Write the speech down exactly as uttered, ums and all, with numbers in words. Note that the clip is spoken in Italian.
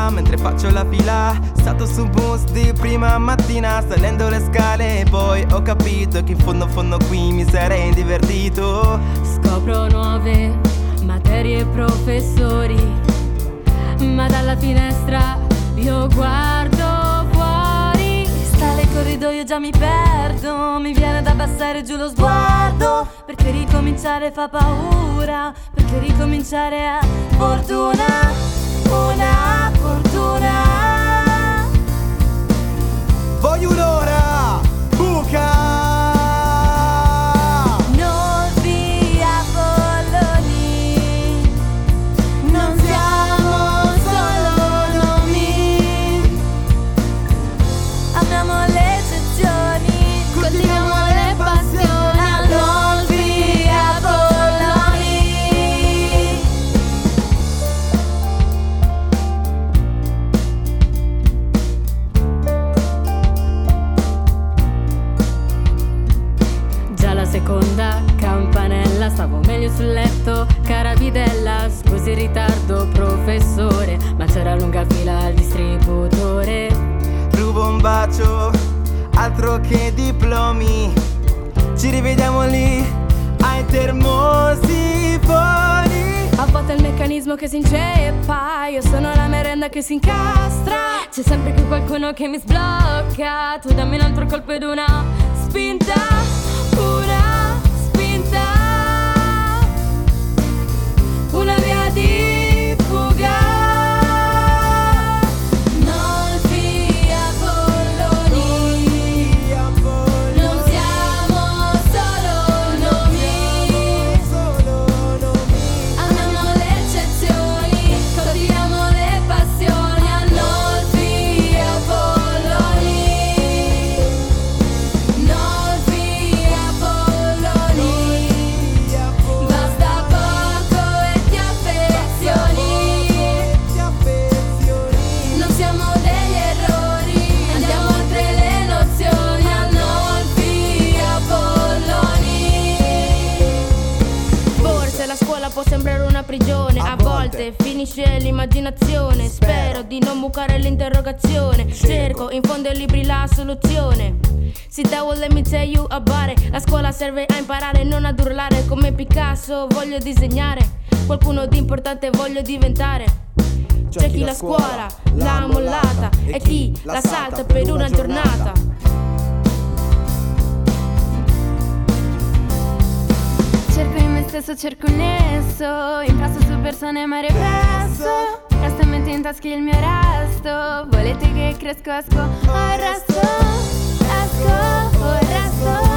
scuola mentre faccio la fila. Stato su bus di prima mattina, salendo le scale, poi ho capito che in fondo fondo qui mi sarei divertito. Scopro nuove materie e professori, ma dalla finestra io guardo fuori. Stare in corridoio già mi perdo, mi viene da abbassare giù lo sguardo, perché ricominciare fa paura, perché ricominciare è fortuna, una fortuna. Voglio un'ora buca. Seconda campanella, stavo meglio sul letto, cara bidella. Scusi il ritardo professore, ma c'era lunga fila al distributore. Rubo un bacio, altro che diplomi. Ci rivediamo lì, ai termosifoni. A volte è il meccanismo che si inceppa, io sono la merenda che si incastra. C'è sempre più qualcuno che mi sblocca, tu dammi un altro colpo ed una spinta. Una spinta, una via di fuga. Nolfi Apolloni, non siamo solo nomi, amiamo le eccezioni, coltiviamo le passioni. A Nolfi Apolloni, Nolfi Apolloni, basta poco e ti affezioni. Non siamo degli errori, andiamo oltre le nozioni. A Nolfi Apolloni. Forse la scuola può sembrare una prigione, a volte finisce l'immaginazione. Spero di non bucare l'interrogazione, cerco in fondo ai libri la soluzione. Sit down, let me tell you about it. La scuola serve a imparare, non ad urlare. Come Picasso voglio disegnare, qualcuno di importante voglio diventare. C'è chi la scuola l'ha mollata e chi la salta per una giornata. Cerco in me stesso, cerco il nesso, impasto su persone ma represso. Resto in mente in tasca il mio resto. Volete che cresco, esco, arresto. Esco, o resto.